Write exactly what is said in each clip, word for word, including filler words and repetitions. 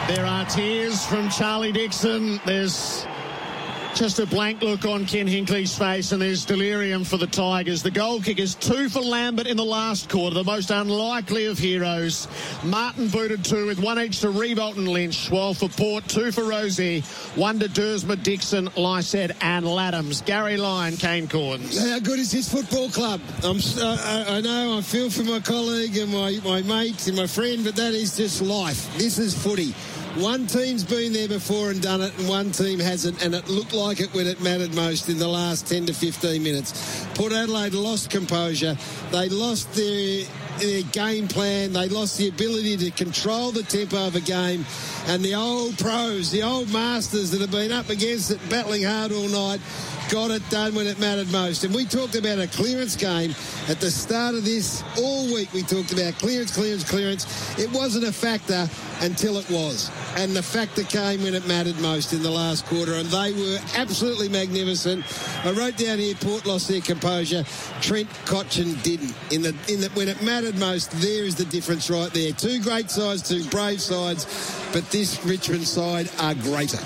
There are tears from Charlie Dixon. There's just a blank look on Ken Hinkley's face, and there's delirium for the Tigers. The goal kickers, two for Lambert in the last quarter, the most unlikely of heroes. Martin booted two with one each to Revolt and Lynch, while for Port, two for Rosie, one to Dersma, Dixon, Lysett and Laddams. Gary Lyon, Kane Corns. How good is this football club? I'm, I, I know I feel for my colleague and my, my mate and my friend, but that is just life. This is footy. One team's been there before and done it, and one team hasn't, and it looked like it when it mattered most in the last ten to fifteen minutes. Port Adelaide lost composure. They lost their, their game plan. They lost the ability to control the tempo of a game. And the old pros, the old masters that have been up against it, battling hard all night, got it done when it mattered most. And we talked about a clearance game at the start of this. All week we talked about clearance, clearance, clearance. It wasn't a factor until it was. And the factor came when it mattered most in the last quarter. And they were absolutely magnificent. I wrote down here, Port lost their composure. Trent Cotchin didn't. In the, in the, when it mattered most, there is the difference right there. Two great sides, two brave sides. But this Richmond side are greater.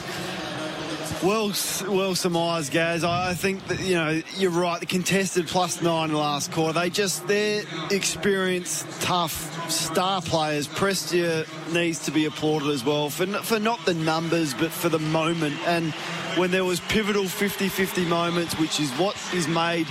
Well, well surmised, Gaz. I think that, you know, you're right. The contested plus nine in the last quarter. They just, they're experienced, tough star players. Prestia needs to be applauded as well for, for not the numbers, but for the moment. And when there was pivotal fifty-fifty moments, which is what is made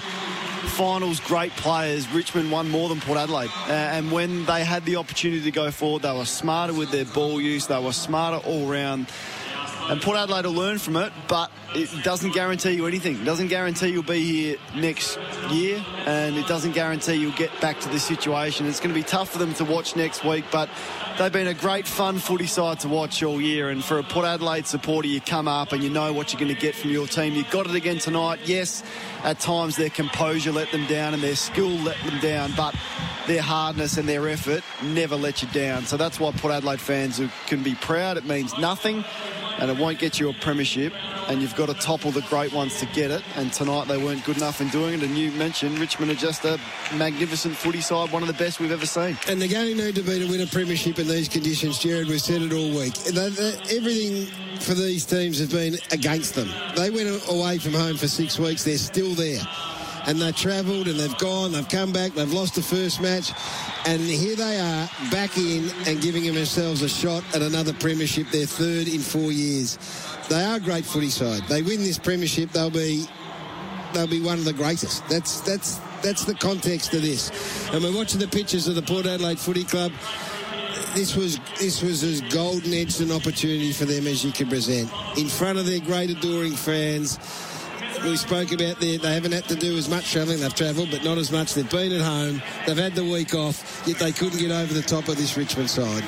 finals great players, Richmond won more than Port Adelaide. Uh, and when they had the opportunity to go forward, they were smarter with their ball use. They were smarter all round. And Port Adelaide will learn from it, but it doesn't guarantee you anything. It doesn't guarantee you'll be here next year, and it doesn't guarantee you'll get back to this situation. It's going to be tough for them to watch next week, but they've been a great fun footy side to watch all year. And for a Port Adelaide supporter, you come up and you know what you're going to get from your team. You got it again tonight. Yes, at times their composure let them down and their skill let them down, but their hardness and their effort never let you down. So that's why Port Adelaide fans can be proud. It means nothing, and it won't get you a premiership, and you've got to topple the great ones to get it. And tonight they weren't good enough in doing it. And you mentioned Richmond are just a magnificent footy side, one of the best we've ever seen. And they're going to need to be to win a premiership in these conditions, Jared. We've said it all week. They, they, everything for these teams has been against them. They went away from home for six weeks. They're still there. And they've travelled and they've gone, they've come back, they've lost the first match, and here they are back in and giving themselves a shot at another premiership, their third in four years. They are a great footy side. They win this premiership, they'll be they'll be one of the greatest. That's that's that's the context of this. And we're watching the pictures of the Port Adelaide Footy Club. This was this was as golden-edged an opportunity for them as you can present. In front of their great adoring fans. We spoke about their, they haven't had to do as much travelling. They've travelled, but not as much. They've been at home. They've had the week off, yet they couldn't get over the top of this Richmond side.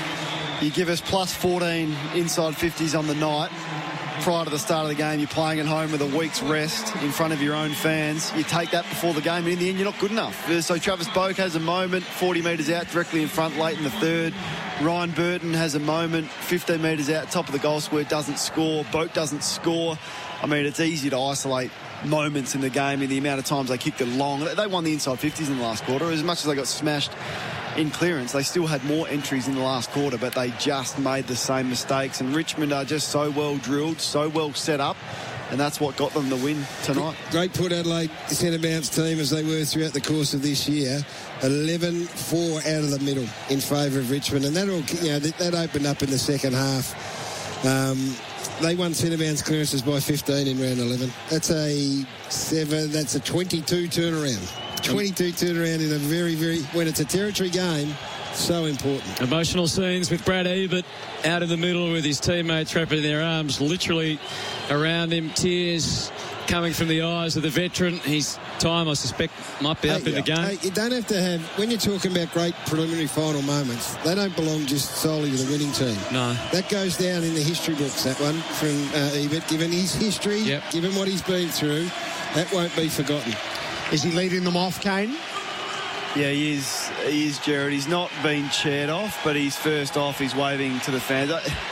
You give us plus fourteen inside fifties on the night. Prior to the start of the game, you're playing at home with a week's rest in front of your own fans. You take that before the game, and in the end, you're not good enough. So Travis Boak has a moment, forty metres out, directly in front, late in the third. Ryan Burton has a moment, fifteen metres out, top of the goal square, doesn't score. Boak doesn't score. I mean, it's easy to isolate moments in the game in the amount of times they kicked it long. They won the inside fifties in the last quarter. As much as they got smashed in clearance, they still had more entries in the last quarter, but they just made the same mistakes. And Richmond are just so well drilled, so well set up, and that's what got them the win tonight. Great Port Adelaide centre bounce team as they were throughout the course of this year. eleven four out of the middle in favour of Richmond, and that all, you know, that, that opened up in the second half. Um, They won centre bounce clearances by fifteen in round eleven. That's a seven. That's a twenty-two turnaround. twenty-two turnaround in a very, very, when it's a territory game, so important. Emotional scenes with Brad Ebert out in the middle with his teammates wrapping their arms literally around him. Tears coming from the eyes of the veteran. His time, I suspect, might be hey, up in the game. Hey, you don't have to have, when you're talking about great preliminary final moments, they don't belong just solely to the winning team. No. That goes down in the history books, that one, from uh, Ebert. Given his history, yep. Given what he's been through, that won't be forgotten. Is he leading them off, Kane? Yeah, he is, he is, Jared. He's not been chaired off, but he's first off. He's waving to the fans.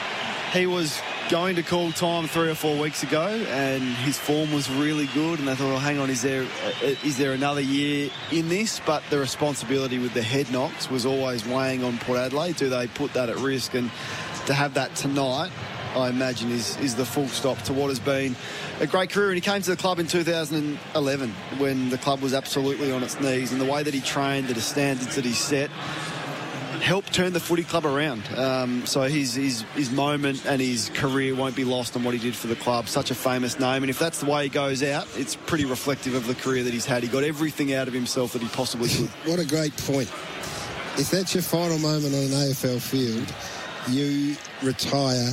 He was going to call time three or four weeks ago, and his form was really good, and they thought, oh, hang on, is there is there another year in this? But the responsibility with the head knocks was always weighing on Port Adelaide. Do they put that at risk? And to have that tonight, I imagine, is, is the full stop to what has been a great career. And he came to the club in two thousand eleven when the club was absolutely on its knees, and the way that he trained, the standards that he set, helped turn the footy club around. Um, so his, his his moment and his career won't be lost on what he did for the club. Such a famous name, and if that's the way he goes out, it's pretty reflective of the career that he's had. He got everything out of himself that he possibly could. What a great point. If that's your final moment on an A F L field, you retire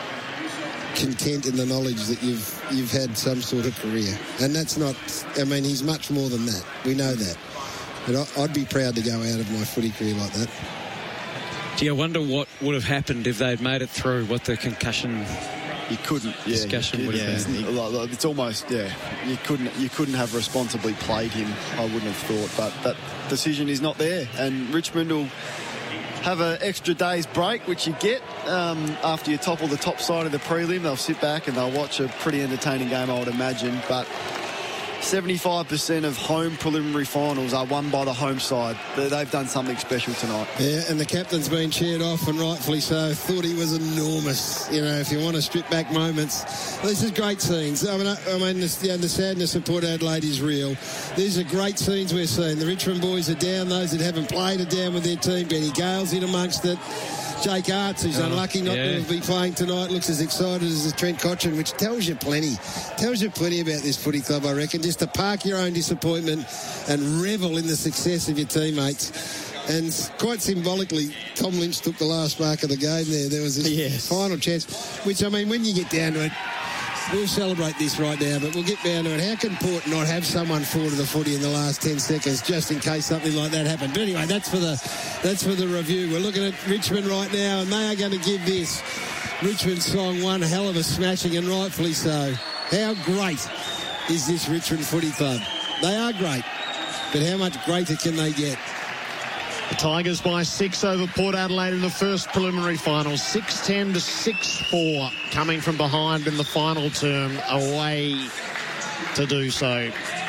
content in the knowledge that you've you've had some sort of career. And that's not, I mean, he's much more than that. We know that. But I'd be proud to go out of my footy career like that. Do you wonder what would have happened if they'd made it through, what the concussion you couldn't yeah, discussion you, would yeah, have been? It's, it's almost, yeah, you couldn't you couldn't have responsibly played him, I wouldn't have thought. But that decision is not there. And Richmond will have an extra day's break, which you get um, after you topple the top side of the prelim. They'll sit back and they'll watch a pretty entertaining game, I would imagine. But seventy-five percent of home preliminary finals are won by the home side. They've done something special tonight. Yeah, and the captain's been cheered off, and rightfully so. Thought he was enormous. You know, if you want to strip back moments, this is great scenes. I mean, I, I mean, the, yeah, the sadness of Port Adelaide is real. These are great scenes we're seeing. The Richmond boys are down. Those that haven't played are down with their team. Benny Gale's in amongst it. Jake Arts, who's oh, unlucky not yeah. to be playing tonight, looks as excited as Trent Cotchin, which tells you plenty. Tells you plenty about this footy club, I reckon. Just to park your own disappointment and revel in the success of your teammates. And quite symbolically, Tom Lynch took the last mark of the game there. There was this yes. final chance, which, I mean, when you get down to it, we'll celebrate this right now, but we'll get down to it. How can Port not have someone fall to the footy in the last ten seconds just in case something like that happened? But anyway, that's for the that's for the review. We're looking at Richmond right now, and they are going to give this Richmond song one hell of a smashing, and rightfully so. How great is this Richmond footy club? They are great, but how much greater can they get? The Tigers by six over Port Adelaide in the first preliminary final. six ten to six four. Coming from behind in the final term. Away to do so.